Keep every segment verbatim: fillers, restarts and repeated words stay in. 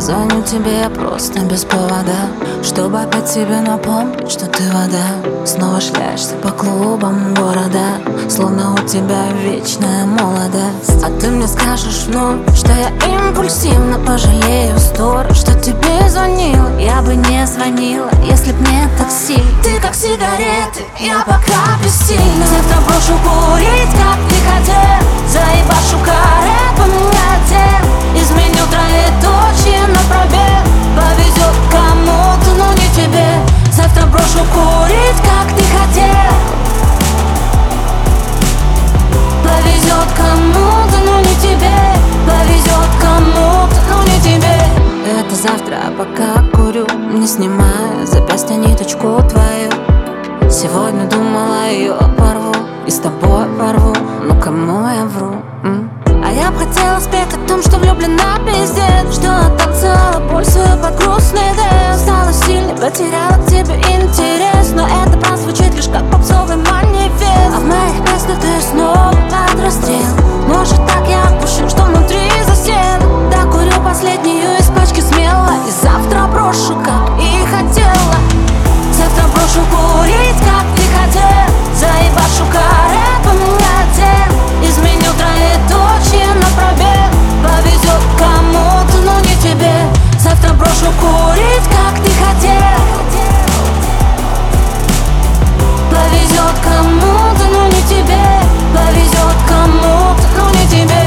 Позвоню тебе просто без повода, чтобы опять тебе напомнить, что ты вода. Снова шляешься по клубам города, словно у тебя вечная молодость. А ты мне скажешь вновь, что я импульсивно пожалею сто раз, что тебе звонила. Я бы не звонила, если б не такси. Ты как сигареты, я пока бессильна. Завтра брошу курить, как ты хотел. Заебашу каре, поменяю дел. Изменю троеточие на пробел. Повезет кому-то, но не тебе. Завтра брошу курить, как ты хотел. Повезет кому-то, но не тебе. Повезет кому-то, но не тебе. Это завтра, а пока курю, не снимая запястья ниточку твою. Сегодня думала, ее порву и с тобой порву. Ну кому я вру? М? А я б хотела спеть о том, что влюблена пиздец, что оттанцевала боль свою под грустный дэнс. Стала сильней, потеряла к тебе интерес, но это прозвучит лишь как попсовый манифест. А в моих песнях ты снова под расстрел. Может так я отпущу, что внутри засел. Докурю последнюю из пачки смело, и завтра брошу, как и хотела. Завтра брошу курить, как ты хотел. Заебашу каре, поменяю дел. Изменю троеточие на пробел. Повезет кому-то, но не тебе. Завтра брошу курить, как ты хотел. Повезет кому-то, но не тебе. Повезет кому-то, но не тебе.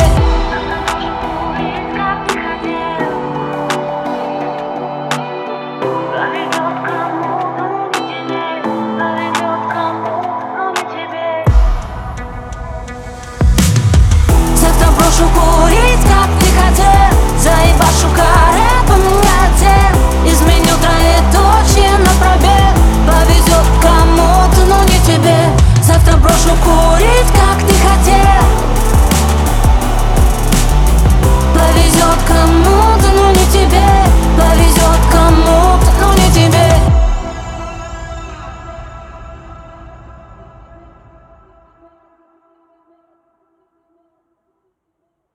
Брошу курить, как ты хотел. Заебашу каре, поменяю дел. Изменю троеточие на пробел. Повезет кому-то, но не тебе. Завтра брошу курить, как